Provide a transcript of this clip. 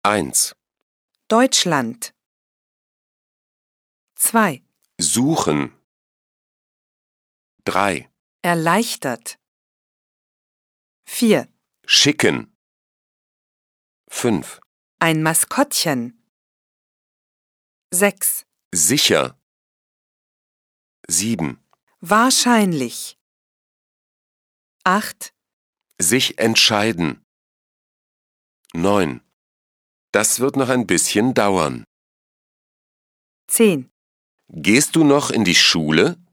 1. Deutschland. 2. Suchen. 3. Erleichtert. 4. Schicken. 5. Ein Maskottchen. 6. Sicher. 7. Wahrscheinlich. 8. Sich entscheiden. 9. Das wird noch ein bisschen dauern. 10. Gehst du noch in die Schule?